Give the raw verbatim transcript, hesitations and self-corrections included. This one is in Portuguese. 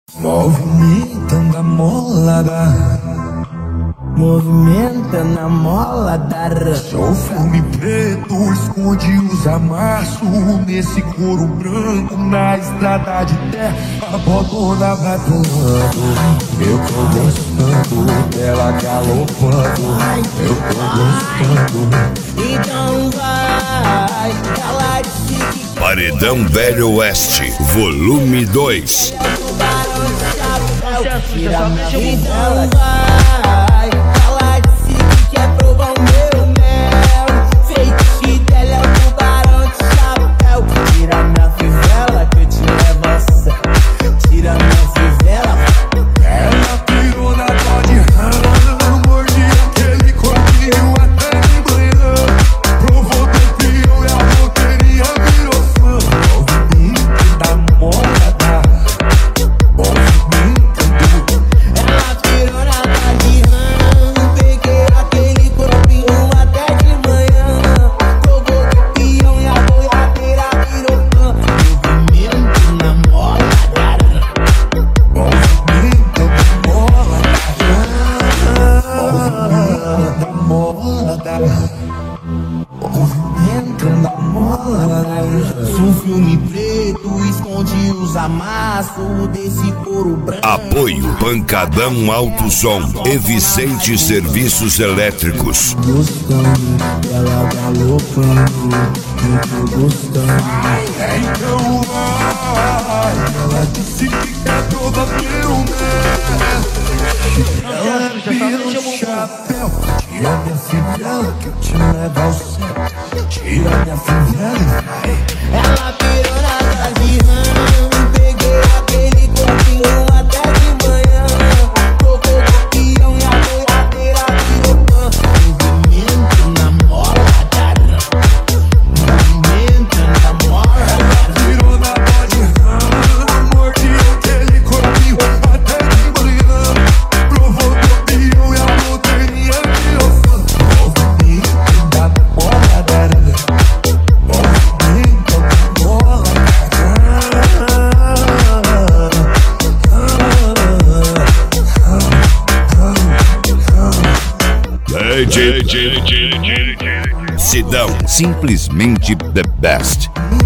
Movimentando a molada, movimentando a molada. Sou filme preto, esconde os amassos nesse couro branco na estrada de terra. A bodona vai pulando, eu tô gostando dela galopando. Eu tô gostando. Então vai, ela disse que Paredão Velho Oeste, volume dois. tira minha vida, ela vai, ela disse que quer provar o meu mel. Feitiço dela é o tubarão de chapéu. Tira minha fivela que eu te levo a sério. Tira minha fivela. Ela pirou na bode rana, mordi aquele corpinho até de manhã. Provou campeão e a loteria virou fã. Movimento da moda, movimento. Ela pirou na bode rana, peguei aquele corpinho até de manhã. Provou campeão e a boiadeira virou fã. Movimento na moda. Movimento da moda, movimento da moda. Sou um filme preto, esconde os amassos desse couro branco. Apoio Pancadão Alto Som e Vicente Serviços Elétricos. Gostando dela galopando, eu tô gostando. Então vai, ela disse que quer provar meu mel. Ela vira um chapéu, tira minha fivela que eu te levo ao céu. Tira minha fivela e vai. Ela pirou na base rã, peguei aquele corpinho até de manhã. Tocou campeão e a boiadeira virou fã. Movimento na moda, movimento na moda. Virou na bode rã, mordi aquele corpinho até de manhã. Provou campeão e a loteria virou fã. Movimento da moda, movimento da moda. Sidão, simplesmente the best.